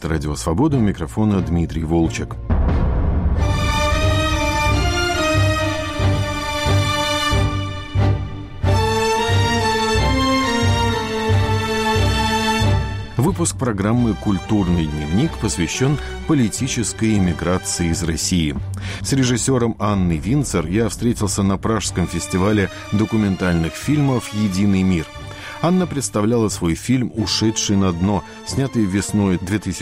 Радио «Свобода», у микрофона Дмитрий Волчек. Выпуск программы «Культурный дневник» посвящен политической эмиграции из России. С режиссером Анной Винцер я встретился на Пражском фестивале документальных фильмов «Единый мир». Анна представляла свой фильм «Ушедший на дно», снятый весной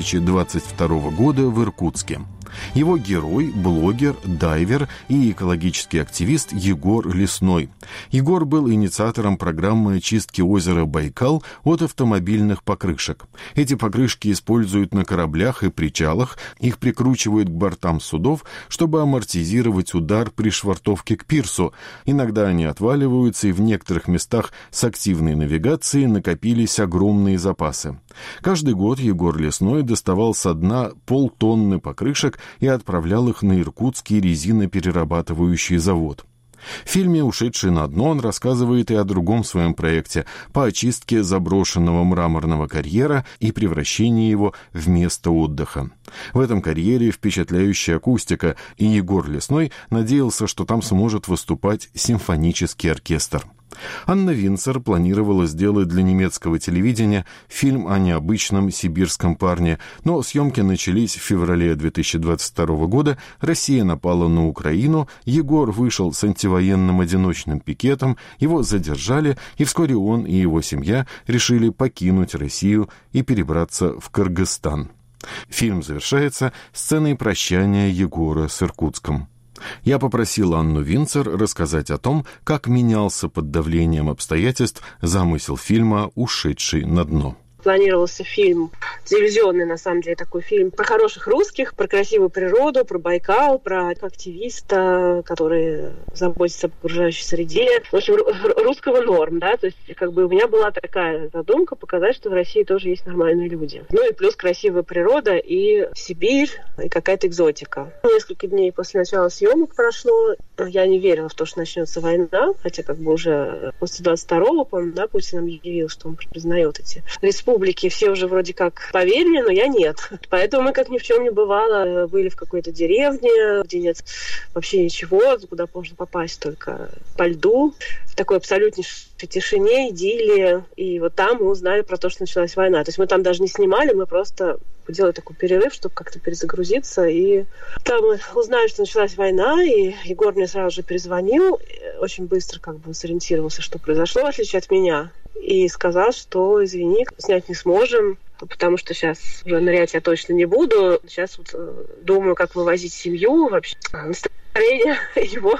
2022 года в Иркутске. Его герой – блогер, дайвер и экологический активист Егор Лесной. Егор был инициатором программы очистки озера Байкал от автомобильных покрышек. Эти покрышки используют на кораблях и причалах, их прикручивают к бортам судов, чтобы амортизировать удар при швартовке к пирсу. Иногда они отваливаются, и в некоторых местах с активной навигацией накопились огромные запасы. Каждый год Егор Лесной доставал со дна полтонны покрышек и отправлял их на Иркутский резиноперерабатывающий завод. В фильме «Ушедший на дно» он рассказывает и о другом своем проекте по очистке заброшенного мраморного карьера и превращении его в место отдыха. В этом карьере впечатляющая акустика, и Егор Лесной надеялся, что там сможет выступать симфонический оркестр. Анна Винцер планировала сделать для немецкого телевидения фильм о необычном сибирском парне, но съемки начались в феврале 2022 года, Россия напала на Украину, Егор вышел с антивоенным одиночным пикетом, его задержали, и вскоре он и его семья решили покинуть Россию и перебраться в Кыргызстан. Фильм завершается сценой прощания Егора с Иркутском. Я попросил Анну Винцер рассказать о том, как менялся под давлением обстоятельств замысел фильма «Ушедший на дно». Планировался фильм, телевизионный, на самом деле, такой фильм про хороших русских, про красивую природу, про Байкал, про активиста, который заботится об окружающей среде. В общем, русского норм, да, то есть, как бы у меня была такая задумка показать, что в России тоже есть нормальные люди. Ну и плюс красивая природа и Сибирь, и какая-то экзотика. Несколько дней после начала съемок прошло, я не верила в то, что начнется война, хотя как бы уже после 22-го, по-моему, да, Путин объявил, что он признает эти республики, все уже вроде как поверили, но я нет. Поэтому мы, как ни в чем не бывало, были в какой-то деревне, где нет вообще ничего, куда можно попасть только по льду, в такой абсолютнейшей тишине, идиллии. И вот там мы узнали про то, что началась война. То есть мы там даже не снимали, мы просто делали такой перерыв, чтобы как-то перезагрузиться. И там мы узнали, что началась война, и Егор мне сразу же перезвонил, очень быстро как бы сориентировался, что произошло, в отличие от меня. И сказал, что, извини, снять не сможем, потому что сейчас уже нырять я точно не буду. Сейчас вот думаю, как вывозить семью. Вообще настроение его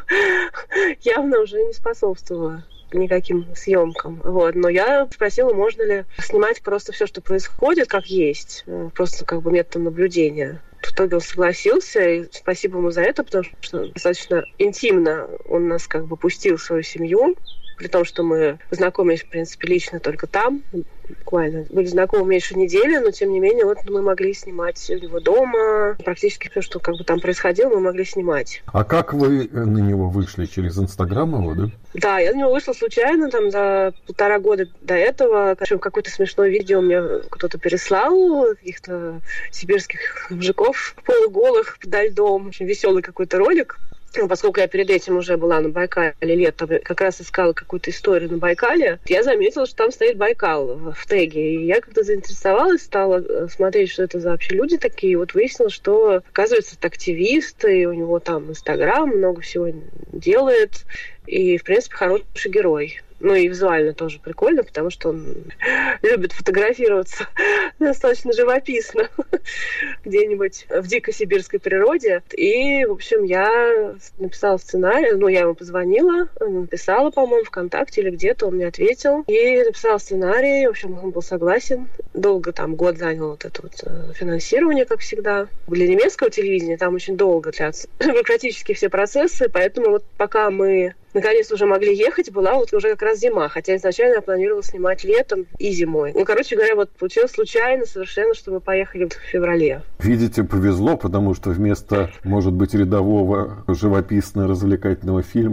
явно уже не способствовало никаким съемкам. Вот. Но я спросила, можно ли снимать просто все, что происходит, как есть, просто как бы методом наблюдения. В итоге он согласился, и спасибо ему за это, потому что достаточно интимно он нас как бы пустил в свою семью, при том, что мы познакомились, в принципе, лично только там, буквально. Были знакомы меньше недели, но, тем не менее, вот мы могли снимать у него дома. Практически все, что как бы там происходило, мы могли снимать. А как вы на него вышли? Через Инстаграм его, да? Да, я на него вышла случайно, там, за 1,5 года до этого. Какое-то смешное видео мне кто-то переслал, каких-то сибирских мужиков полуголых подо льдом. Очень веселый какой-то ролик. Поскольку я перед этим уже была на Байкале летом, как раз искала какую-то историю на Байкале, я заметила, что там стоит Байкал в теге. И я как-то заинтересовалась, стала смотреть, что это за вообще люди такие. И вот выяснилось, что, оказывается, это активист, и у него там Инстаграм, много всего делает. И, в принципе, хороший герой. Ну и визуально тоже прикольно, потому что он любит фотографироваться достаточно живописно где-нибудь в дикой сибирской природе. И, в общем, я написала сценарий, я ему позвонила, написала, по-моему, ВКонтакте или где-то, он мне ответил. И написала сценарий, в общем, он был согласен. Долго там, год занял вот это вот финансирование, как всегда. Для немецкого телевидения там очень долго длятся бюрократические все процессы, поэтому вот пока мы наконец уже могли ехать, была вот уже как раз зима, хотя изначально я планировала снимать летом и зимой. Короче говоря, вот получилось случайно совершенно, что мы поехали в феврале. Видите, повезло, потому что вместо, может быть, рядового живописно-развлекательного фильма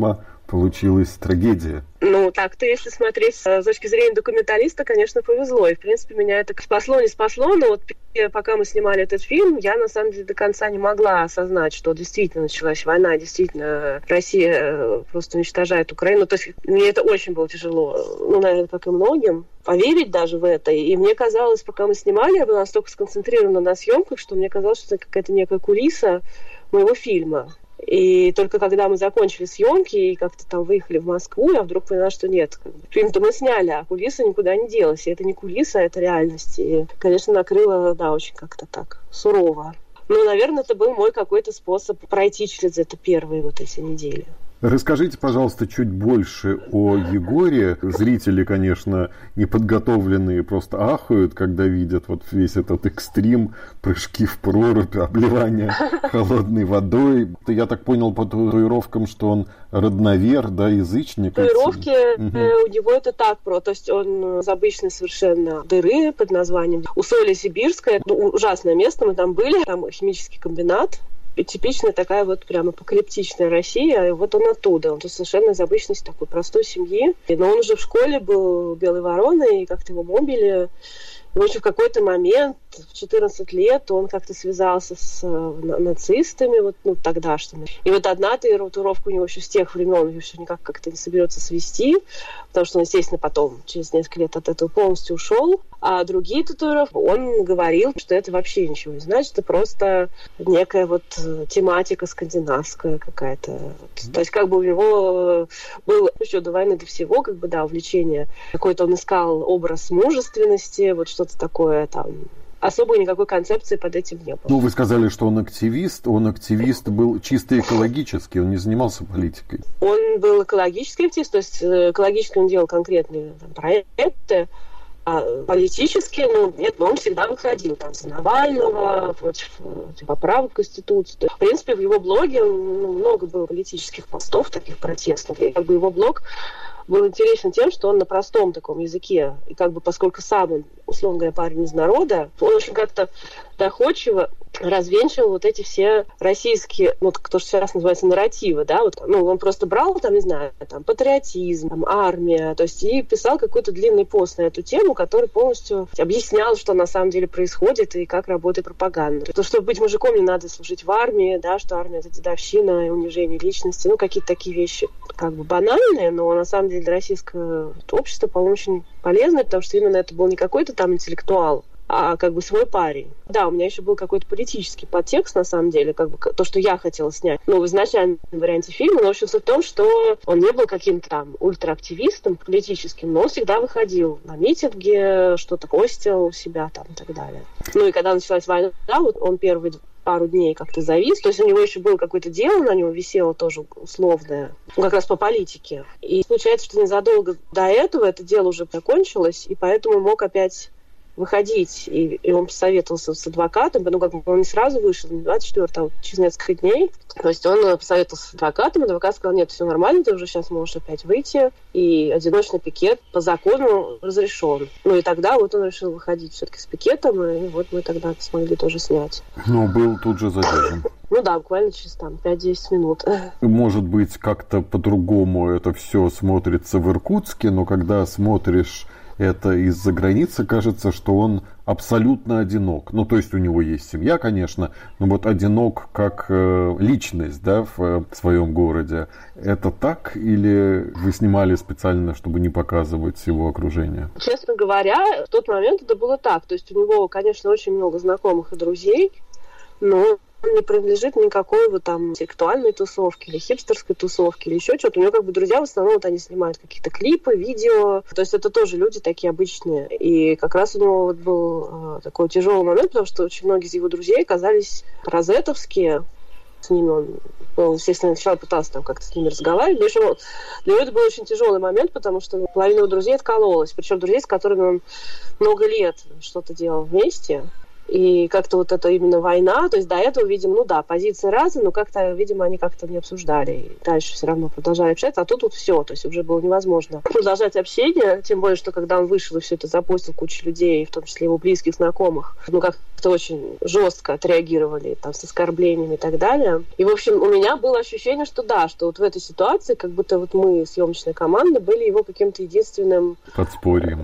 получилась трагедия. Ну, так-то, если смотреть с точки зрения документалиста, конечно, повезло. И, в принципе, меня это спасло, не спасло, но вот пока мы снимали этот фильм, я, на самом деле, до конца не могла осознать, что действительно началась война, действительно Россия просто уничтожает Украину. То есть мне это очень было тяжело, ну, наверное, как и многим, поверить даже в это. И мне казалось, пока мы снимали, я была настолько сконцентрирована на съемках, что мне казалось, что это какая-то некая кулиса моего фильма. И только когда мы закончили съемки и как-то там выехали в Москву, я вдруг поняла, что нет. Фильм-то мы сняли, а кулиса никуда не делась. И это не кулиса, это реальность. И, конечно, накрыло, да, очень как-то так сурово. Ну, наверное, это был мой какой-то способ пройти через это первые вот эти недели. Расскажите, пожалуйста, чуть больше о Егоре. Зрители, конечно, неподготовленные просто ахают, когда видят вот весь этот экстрим, прыжки в прорубь, обливание холодной водой. Я так понял по татуировкам, что он родновер, да, язычник. Татуировки у него это так про, то есть он из обычной совершенно дыры под названием Усолье-Сибирское. Ну, ужасное место, мы там были, там химический комбинат. Типичная такая вот прям апокалиптичная Россия, и вот он оттуда. Он совершенно из обычной такой простой семьи. Но он уже в школе был белой вороной, и как-то его мобили. И, в общем, в какой-то момент, в 14 лет, он как-то связался с нацистами, вот, ну, тогдашними. И вот одна татуировка у него еще с тех времен еще никак как-то не соберется свести, потому что он, естественно, потом, через несколько лет от этого полностью ушел. А другие татуировки, он говорил, что это вообще ничего не значит, это просто некая вот тематика скандинавская какая-то. То есть как бы у него было еще до войны, до всего, как бы, да, увлечение. Какой-то он искал образ мужественности, вот что-то такое там. Особой никакой концепции под этим не было. Ну, вы сказали, что он активист. Он активист был чисто экологический, он не занимался политикой. Он был экологический активист, то есть экологически он делал конкретные там проекты, а политически, ну, нет, но он всегда выходил там за Навального, против поправок в Конституцию. В принципе, в его блоге много было политических постов, таких протестных. И как бы его блог был интересен тем, что он на простом таком языке, и как бы поскольку сам он, условно говоря, парень из народа, он очень как-то доходчиво развенчивал вот эти все российские, ну, то, что сейчас называется нарративы, да, вот, ну, он просто брал, там, не знаю, там, патриотизм, там, армия, то есть, и писал какой-то длинный пост на эту тему, который полностью объяснял, что на самом деле происходит и как работает пропаганда. То, чтобы быть мужиком, не надо служить в армии, да, что армия — это дедовщина и унижение личности, ну, какие-то такие вещи, как бы банальные, но на самом деле для российского общества, по-моему, очень полезные, потому что именно это был не какой-то там интеллектуал, а как бы свой парень. Да, у меня еще был какой-то политический подтекст, на самом деле, как бы то, что я хотела снять. Ну, в изначальном варианте фильма, но, в общем, суть в том, что он не был каким-то там ультраактивистом политическим, но он всегда выходил на митинги, что-то постил у себя там и так далее. Ну, и когда началась война, вот он первые пару дней как-то завис. То есть у него еще было какое-то дело, на него висело тоже условное, как раз по политике. И получается, что незадолго до этого это дело уже закончилось, и поэтому мог опять выходить. И он посоветовался с адвокатом, ну, как бы он не сразу вышел, не 24, а вот через несколько дней. То есть он посоветовался с адвокатом, адвокат сказал: нет, все нормально, ты уже сейчас можешь опять выйти, и одиночный пикет по закону разрешен. Ну, и тогда вот он решил выходить все-таки с пикетом, и вот мы тогда смогли тоже снять. Но был тут же задержан. Ну да, буквально через там 5-10 минут. Может быть, как-то по-другому это все смотрится в Иркутске, но когда смотришь это из-за границы, кажется, что он абсолютно одинок. Ну, то есть у него есть семья, конечно, но вот одинок как личность, да, в своем городе. Это так или вы снимали специально, чтобы не показывать его окружение? Честно говоря, в тот момент это было так. То есть у него, конечно, очень много знакомых и друзей, но он не принадлежит никакой вот там интеллектуальной тусовке или хипстерской тусовке или еще что-то. У него как бы друзья в основном вот они снимают какие-то клипы, видео. То есть это тоже люди такие обычные. И как раз у него вот был такой тяжелый момент, потому что очень многие из его друзей оказались розетовские. С ними он, естественно, сначала пытался там как-то с ними разговаривать. Но еще для него это был очень тяжелый момент, потому что половина его друзей откололась. Причем друзей, с которыми он много лет что-то делал вместе. И как-то вот это именно война, то есть до этого, видимо, позиции разные, но как-то, видимо, они как-то не обсуждали. И дальше все равно продолжали общаться, а тут вот все, то есть уже было невозможно продолжать общение, тем более, что когда он вышел и все это запустил, куча людей, в том числе его близких знакомых, как-то очень жестко отреагировали, там, с оскорблениями и так далее. И, в общем, у меня было ощущение, что что вот в этой ситуации, как будто вот мы, съемочная команда, были его каким-то единственным... подспорьем.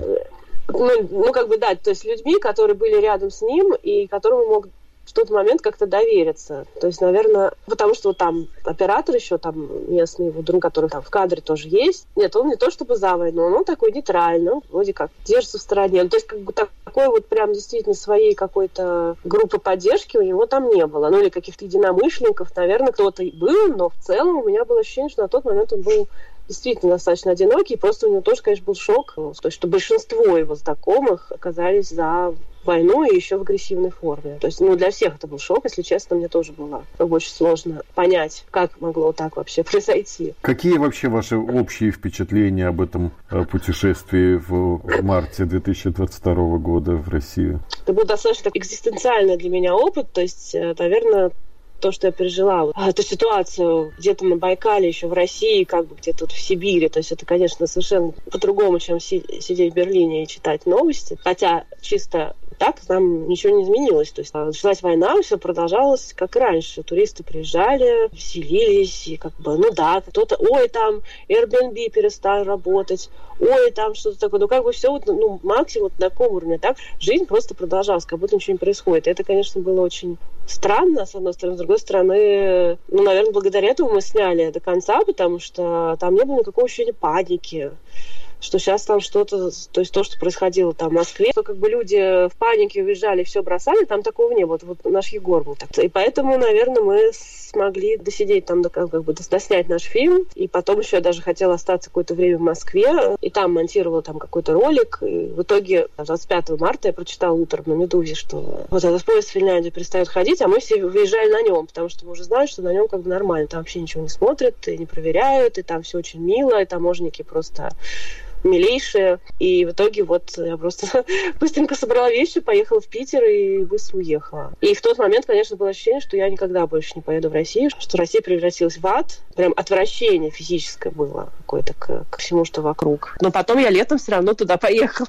То есть людьми, которые были рядом с ним и которым он мог в тот момент как-то довериться. То есть, наверное, потому что там оператор еще, там местный его друг, который там в кадре тоже есть. Нет, он не то чтобы за войну, он такой нейтральный, он вроде как держится в стороне. То есть, как бы такой вот прям действительно своей какой-то группы поддержки у него там не было. Или каких-то единомышленников, наверное, кто-то и был, но в целом у меня было ощущение, что на тот момент он был действительно достаточно одинокий, просто у него тоже, конечно, был шок, то есть, что большинство его знакомых оказались за войну и еще в агрессивной форме. То есть, для всех это был шок, если честно, мне тоже было очень сложно понять, как могло так вообще произойти. Какие вообще ваши общие впечатления об этом путешествии в марте 2022 года в Россию? Это был достаточно экзистенциальный для меня опыт, то есть, наверное, то, что я пережила, эту ситуацию где-то на Байкале, еще в России, как бы где-то в Сибири. То есть это, конечно, совершенно по-другому, чем сидеть в Берлине и читать новости. Хотя чисто так там ничего не изменилось. То есть началась война, все продолжалось как раньше. Туристы приезжали, веселились, и кто-то, там Airbnb перестал работать, там что-то такое. Все максимум на таком уровне. Так жизнь просто продолжалась, как будто ничего не происходит. И это, конечно, было очень странно, с одной стороны. С другой стороны, наверное, благодаря этому мы сняли до конца, потому что там не было никакого ощущения паники, что сейчас там что-то, то есть то, что происходило там в Москве, что как бы люди в панике уезжали, все бросали, там такого не было. Вот наш Егор был так. И поэтому, наверное, мы смогли досидеть там, доснять наш фильм. И потом еще я даже хотела остаться какое-то время в Москве, и там монтировала там какой-то ролик. И в итоге 25 марта я прочитала утром на «Медузе», что вот этот поезд в Финляндию перестает ходить, а мы все выезжали на нем, потому что мы уже знали, что на нем как бы нормально. Там вообще ничего не смотрят, и не проверяют, и там все очень мило, и таможенники просто милейшие. И в итоге я просто быстренько собрала вещи, поехала в Питер и быстро уехала. И в тот момент, конечно, было ощущение, что я никогда больше не поеду в Россию, что Россия превратилась в ад. Прям отвращение физическое было какое-то к всему, что вокруг. Но потом я летом все равно туда поехала.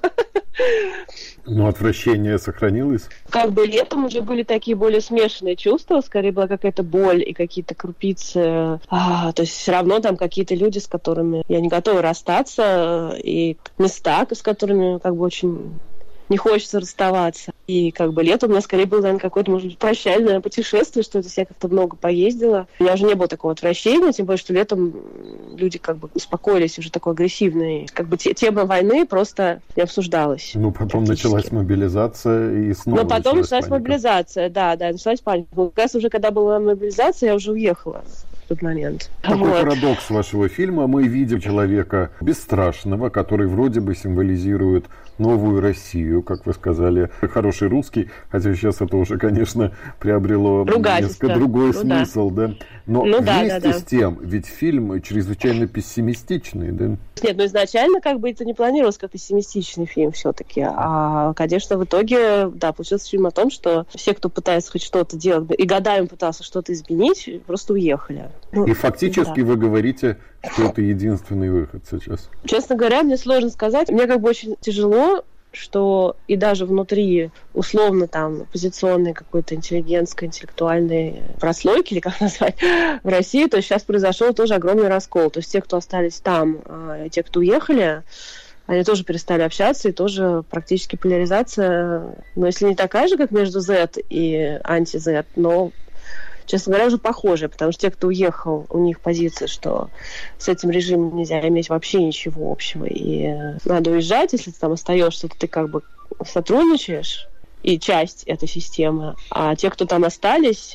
Но отвращение сохранилось? Как бы летом уже были такие более смешанные чувства, скорее была какая-то боль и какие-то крупицы. То есть все равно там какие-то люди, с которыми я не готова расстаться, и места, с которыми как бы очень не хочется расставаться. И как бы лето у меня скорее было, наверное, какое-то, может быть, прощальное путешествие, что я как-то много поездила. У меня уже не было такого отвращения, тем более, что летом люди как бы успокоились, уже такой агрессивный. Как бы тема войны просто не обсуждалась. Потом началась мобилизация и снова потом началась мобилизация, да, началась паника. Как раз уже когда была мобилизация, я уже уехала в тот момент. Такой парадокс вашего фильма. Мы видим человека бесстрашного, который вроде бы символизирует новую Россию, как вы сказали, хороший русский, хотя сейчас это уже, конечно, приобрело несколько другой смысл, да? Но вместе с тем, ведь фильм чрезвычайно пессимистичный, да? Нет, изначально как бы это не планировалось как пессимистичный фильм все-таки, а, конечно, в итоге, получился фильм о том, что все, кто пытается хоть что-то делать, и годами пытался что-то изменить, просто уехали. И фактически вы говорите, что это единственный выход сейчас. Честно говоря, мне сложно сказать. Мне как бы очень тяжело, что и даже внутри условно там оппозиционной какой-то интеллигентской, интеллектуальной прослойки, или как назвать, в России, то есть сейчас произошел тоже огромный раскол. То есть те, кто остались там, и те, кто уехали, они тоже перестали общаться, и тоже практически поляризация, если не такая же, как между Z и анти-Z, но, честно говоря, уже похожие, потому что те, кто уехал, у них позиция, что с этим режимом нельзя иметь вообще ничего общего, и надо уезжать, если ты там остаешься, то ты как бы сотрудничаешь, и часть этой системы, а те, кто там остались,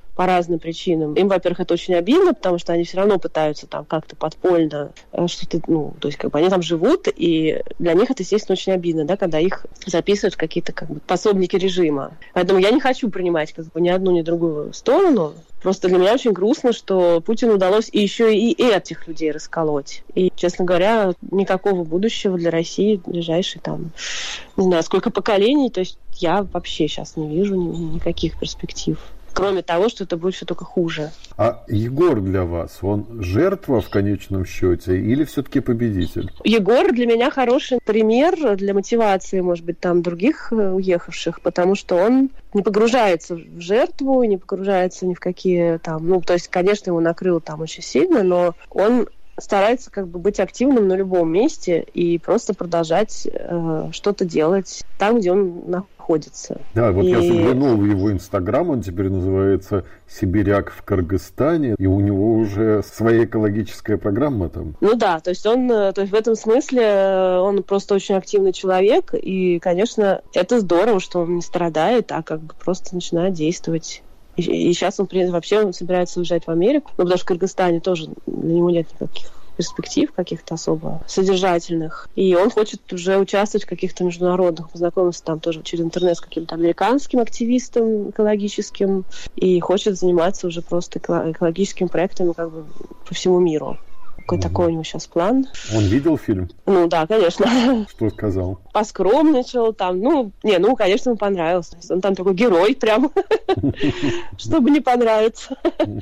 по разным причинам. Им, во-первых, это очень обидно, потому что они все равно пытаются там как-то подпольно что-то, то есть как бы они там живут, и для них это, естественно, очень обидно, да, когда их записывают в какие-то как бы пособники режима. Поэтому я не хочу принимать как бы ни одну, ни другую сторону. Просто для меня очень грустно, что Путину удалось еще и этих людей расколоть. И, честно говоря, никакого будущего для России в ближайшие там, не знаю, сколько поколений, то есть я вообще сейчас не вижу никаких перспектив. Кроме того, что это будет все только хуже. А Егор для вас, он жертва в конечном счете или все-таки победитель? Егор для меня хороший пример для мотивации, может быть, там других уехавших, потому что он не погружается в жертву, не погружается ни в какие там... то есть, конечно, его накрыло там очень сильно, но он старается как бы быть активным на любом месте и просто продолжать что-то делать там, где он находится. Да, вот я заглянул в его Инстаграм, он теперь называется «Сибиряк в Кыргызстане», и у него уже своя экологическая программа там. Ну да, то есть в этом смысле он просто очень активный человек, и, конечно, это здорово, что он не страдает, а как бы просто начинает действовать. И сейчас он собирается уезжать в Америку, потому что в Кыргызстане тоже для него нет никаких перспектив каких-то особо содержательных. И он хочет уже участвовать в каких-то международных, познакомиться там тоже через интернет с каким-то американским активистом экологическим, и хочет заниматься уже просто экологическими проектами как бы по всему миру. Какой такой у него сейчас план. Он видел фильм? Ну да, конечно. Что сказал? Поскромничал там. Конечно, ему понравилось. Он там такой герой прям. Чтобы не понравиться.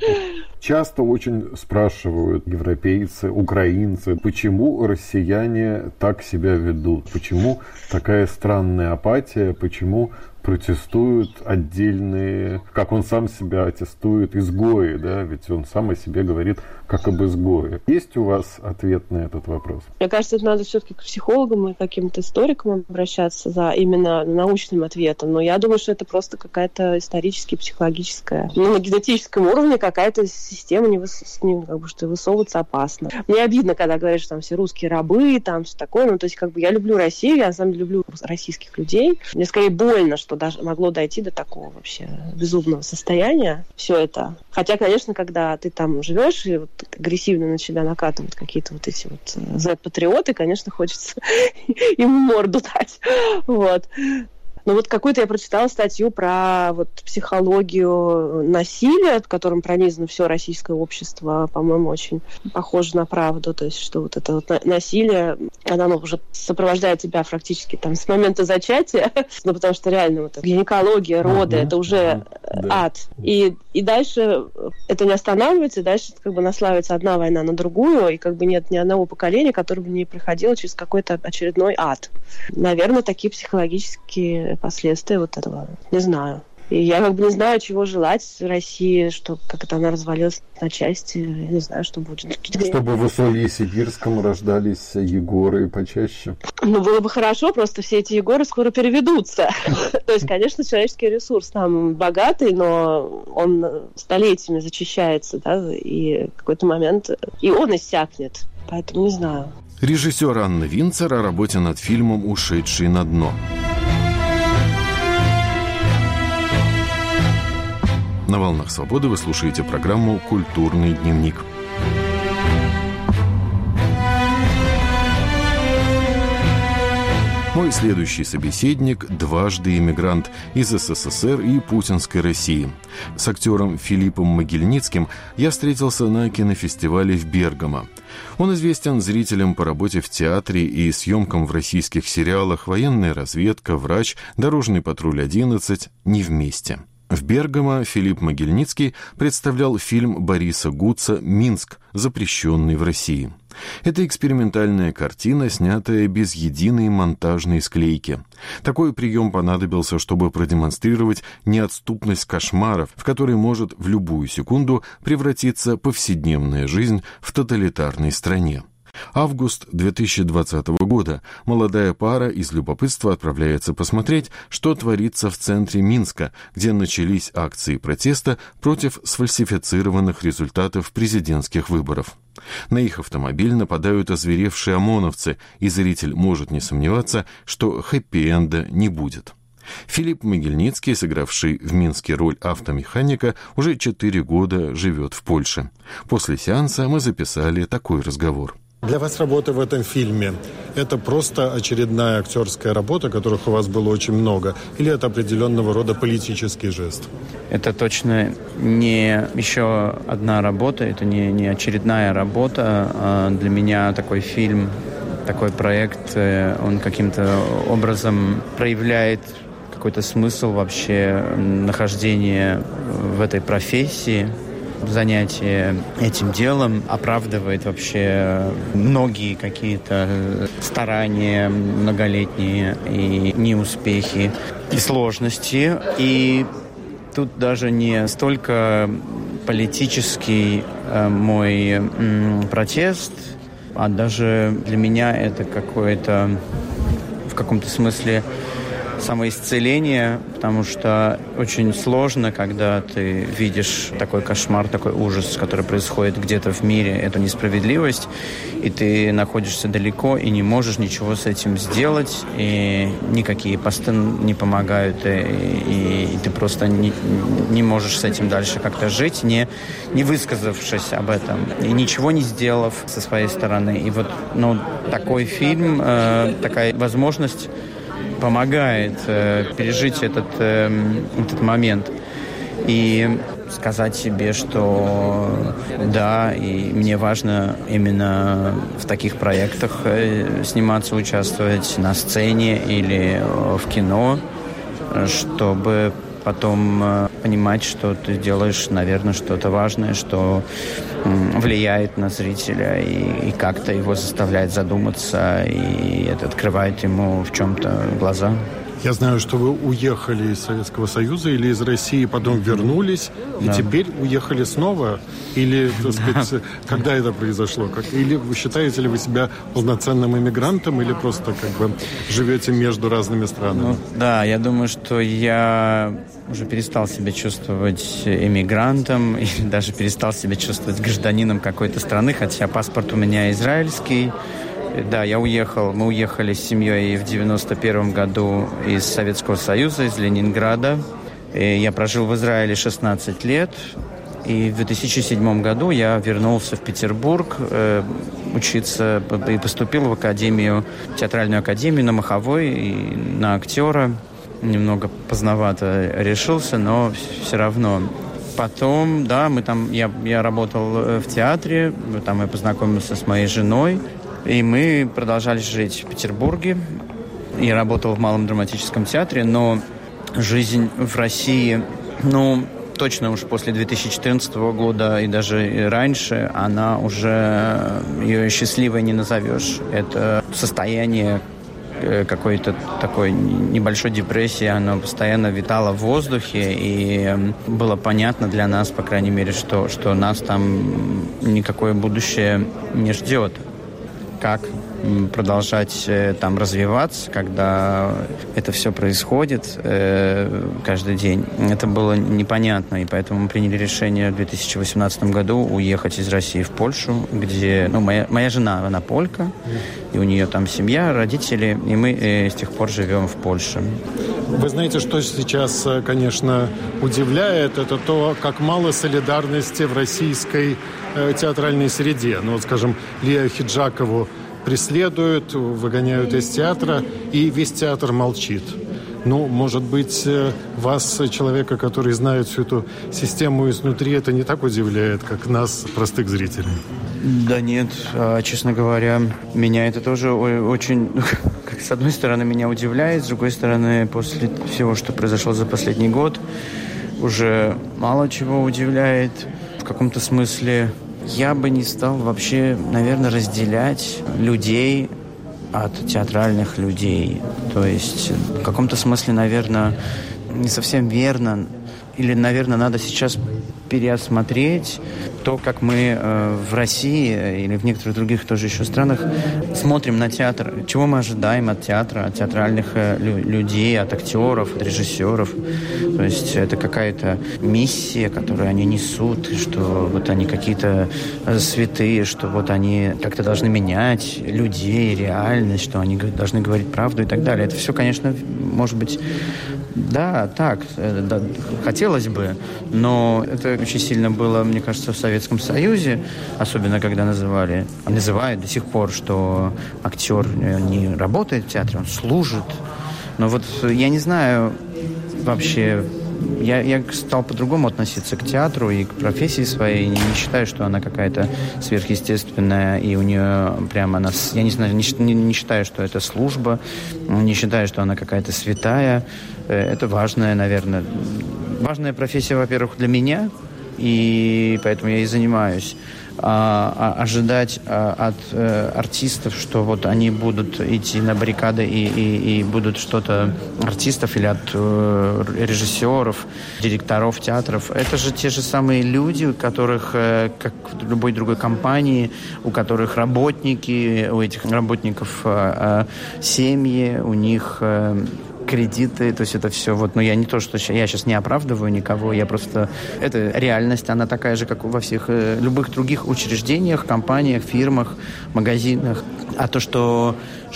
Часто очень спрашивают европейцы, украинцы, почему россияне так себя ведут? Почему такая странная апатия? Почему протестуют отдельные, как он сам себя аттестует, изгои, да, ведь он сам о себе говорит как об изгое. Есть у вас ответ на этот вопрос? Мне кажется, это надо все-таки к психологам и каким-то историкам обращаться за именно научным ответом, но я думаю, что это просто какая-то исторически психологическая, на генетическом уровне какая-то система, что высовываться опасно. Мне обидно, когда говорят, что там все русские рабы, там все такое, то есть как бы я люблю Россию, я на самом деле люблю российских людей. Мне скорее больно, что даже могло дойти до такого вообще безумного состояния все это. Хотя, конечно, когда ты там живешь и вот агрессивно на себя накатывают какие-то вот эти вот Z-патриоты, конечно, хочется им морду дать. Вот. Но вот какую-то я прочитала статью про вот психологию насилия, в котором пронизано все российское общество, по-моему, очень похоже на правду. То есть, что вот это вот насилие, оно уже сопровождает тебя практически там с момента зачатия, потому что реально вот гинекология, роды, это уже ад. И дальше это не останавливается, и дальше как бы наслаивается одна война на другую, и как бы нет ни одного поколения, которое бы не проходило через какой-то очередной ад. Наверное, такие психологические последствия вот этого. Не знаю. И я как бы не знаю, чего желать России, что как это она развалилась на части. Я не знаю, что будет. Чтобы в Усолье-Сибирском рождались Егоры почаще. Было бы хорошо, просто все эти Егоры скоро переведутся. То есть, конечно, человеческий ресурс там богатый, но он столетиями зачищается, да, и в какой-то момент и он иссякнет. Поэтому не знаю. Режиссер Анна Винцер о работе над фильмом «Ушедший на дно». На «Волнах свободы» вы слушаете программу «Культурный дневник». Мой следующий собеседник – дважды иммигрант из СССР и путинской России. С актером Филиппом Могильницким я встретился на кинофестивале в Бергамо. Он известен зрителям по работе в театре и съемкам в российских сериалах «Военная разведка», «Врач», «Дорожный патруль 11», «Не вместе». В Бергамо Филипп Могильницкий представлял фильм Бориса Гуца «Минск», запрещенный в России. Это экспериментальная картина, снятая без единой монтажной склейки. Такой прием понадобился, чтобы продемонстрировать неотступность кошмаров, в который может в любую секунду превратиться повседневная жизнь в тоталитарной стране. Август 2020 года. Молодая пара из любопытства отправляется посмотреть, что творится в центре Минска, где начались акции протеста против сфальсифицированных результатов президентских выборов. На их автомобиль нападают озверевшие ОМОНовцы, и зритель может не сомневаться, что хэппи-энда не будет. Филипп Могильницкий, сыгравший в Минске роль автомеханика, уже 4 года живет в Польше. После сеанса мы записали такой разговор. Для вас работа в этом фильме – это просто очередная актерская работа, которых у вас было очень много, или это определенного рода политический жест? Это точно не еще одна работа, это не очередная работа. Для меня такой фильм, такой проект, он каким-то образом проявляет какой-то смысл вообще нахождения в этой профессии. Занятие этим делом оправдывает вообще многие какие-то старания многолетние и неуспехи, и сложности. И тут даже не столько политический мой протест, а даже для меня это какое-то в каком-то смысле самоисцеление, потому что очень сложно, когда ты видишь такой кошмар, такой ужас, который происходит где-то в мире, эту несправедливость, и ты находишься далеко и не можешь ничего с этим сделать, и никакие посты не помогают, и ты просто не можешь с этим дальше как-то жить, не высказавшись об этом, и ничего не сделав со своей стороны. И вот такой фильм, такая возможность помогает пережить этот момент и сказать себе, что да, и мне важно именно в таких проектах сниматься, участвовать на сцене или в кино, чтобы потом понимать, что ты делаешь, наверное, что-то важное, что влияет на зрителя и как-то его заставляет задуматься, и это открывает ему в чем-то глаза. Я знаю, что вы уехали из Советского Союза или из России, потом вернулись, и теперь уехали снова? Или, так сказать, когда это произошло? Или вы считаете ли вы себя полноценным иммигрантом, или просто как бы живете между разными странами? Да, я думаю, что я уже перестал себя чувствовать иммигрантом, и даже перестал себя чувствовать гражданином какой-то страны, хотя паспорт у меня израильский. Да, мы уехали с семьей в 91 году из Советского Союза, из Ленинграда. И я прожил в Израиле 16 лет. И в 2007 году я вернулся в Петербург учиться и поступил в театральную академию на Маховой и на актера. Немного поздновато решился, но все равно. Потом, да, я работал в театре, там я познакомился с моей женой. И мы продолжали жить в Петербурге. Я работал в Малом драматическом театре, но жизнь в России, точно уж после 2014 года и даже раньше, она уже, ее счастливой не назовешь. Это состояние какой-то такой небольшой депрессии, оно постоянно витало в воздухе, и было понятно для нас, по крайней мере, что нас там никакое будущее не ждет. Как продолжать там развиваться, когда это все происходит каждый день. Это было непонятно, и поэтому мы приняли решение в 2018 году уехать из России в Польшу, где моя жена, она полька, и у нее там семья, родители, и мы с тех пор живем в Польше. Вы знаете, что сейчас, конечно, удивляет, это то, как мало солидарности в российской театральной среде. Скажем, Лию Ахеджакову преследуют, выгоняют из театра, и весь театр молчит. Может быть, вас, человека, который знает всю эту систему изнутри, это не так удивляет, как нас, простых зрителей? Да нет, честно говоря, меня это тоже очень... С одной стороны, меня удивляет, с другой стороны, после всего, что произошло за последний год, уже мало чего удивляет. В каком-то смысле я бы не стал вообще, наверное, разделять людей от театральных людей. То есть в каком-то смысле, наверное, не совсем верно. Или, наверное, надо сейчас переосмотреть то, как мы в России или в некоторых других тоже еще странах смотрим на театр. Чего мы ожидаем от театра, от театральных людей, от актеров, от режиссеров. То есть это какая-то миссия, которую они несут, что вот они какие-то святые, что вот они как-то должны менять людей, реальность, что они должны говорить правду и так далее. Это все, конечно, может быть Да, так, да, хотелось бы, но это очень сильно было, мне кажется, в Советском Союзе, особенно когда называют до сих пор, что актер не работает в театре, он служит. Но вот я не знаю вообще, я стал по-другому относиться к театру и к профессии своей. Не считаю, что она какая-то сверхъестественная, и у нее прямо она... Я не знаю, не считаю, что это служба, не считаю, что она какая-то святая. Это важная, наверное, важная профессия, во-первых, для меня, и поэтому я и занимаюсь. Ожидать от артистов, что вот они будут идти на баррикады и будут что-то артистов или от режиссеров, директоров театров. Это же те же самые люди, у которых, как в любой другой компании, у которых работники, у этих работников семьи, у них... кредиты, то есть это все вот, но я не то, что я сейчас не оправдываю никого, я просто, это реальность, она такая же, как во всех любых других учреждениях, компаниях, фирмах, магазинах. А то, что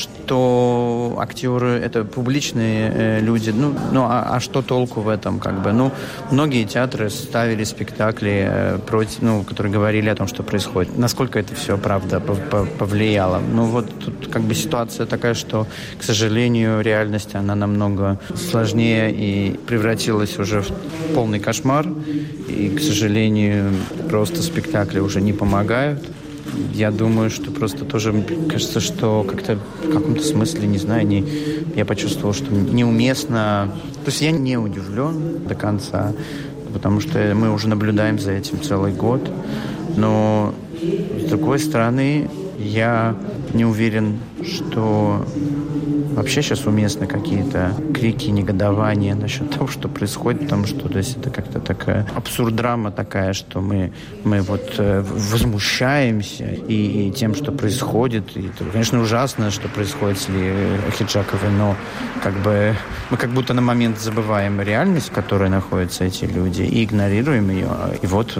актеры это публичные люди, а что толку в этом, как бы, многие театры ставили спектакли которые говорили о том, что происходит. Насколько это все, правда, повлияло. Вот тут как бы ситуация такая, что, к сожалению, реальность, она намного сложнее и превратилась уже в полный кошмар. И, к сожалению, просто спектакли уже не помогают. Я думаю, что просто тоже, мне кажется, что как-то в каком-то смысле, не знаю, я почувствовал, что неуместно. То есть я не удивлен до конца, потому что мы уже наблюдаем за этим целый год. Но, с другой стороны, я не уверен, что вообще сейчас уместны какие-то крики, негодования насчет того, что происходит, потому что то есть это как-то такая абсурд-драма такая, что мы вот возмущаемся и тем, что происходит. И это, конечно, ужасно, что происходит с Лией Ахеджаковой, но как бы мы как будто на момент забываем реальность, в которой находятся эти люди, и игнорируем ее. И вот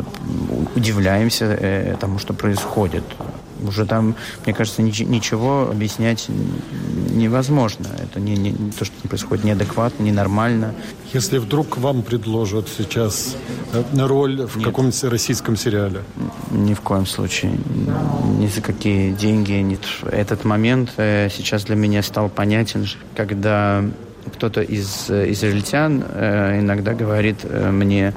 удивляемся тому, что происходит. Уже там, мне кажется, ничего объяснять невозможно. Это не то, что происходит, неадекватно, ненормально. Если вдруг вам предложат сейчас роль в каком-нибудь российском сериале? Ни в коем случае. Ни за какие деньги. Нет. Этот момент сейчас для меня стал понятен, когда кто-то из израильтян иногда говорит мне,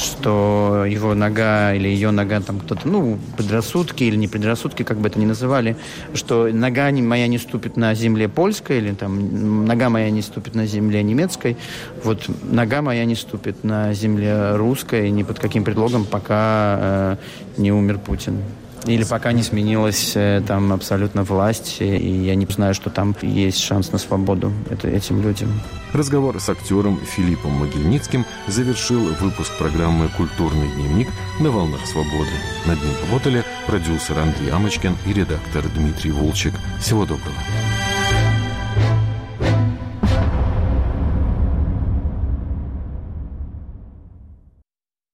что его нога или ее нога, там кто-то, предрассудки или не предрассудки, как бы это ни называли, что нога моя не ступит на земле польской, или там нога моя не ступит на земле немецкой, вот нога моя не ступит на земле русской ни под каким предлогом, пока не умер Путин. Или пока не сменилась там абсолютно власть, и я не знаю, что там есть шанс на свободу этим людям. Разговор с актером Филиппом Могильницким завершил выпуск программы «Культурный дневник» на «Волнах свободы». Над ним работали продюсер Андрей Амочкин и редактор Дмитрий Волчек. Всего доброго.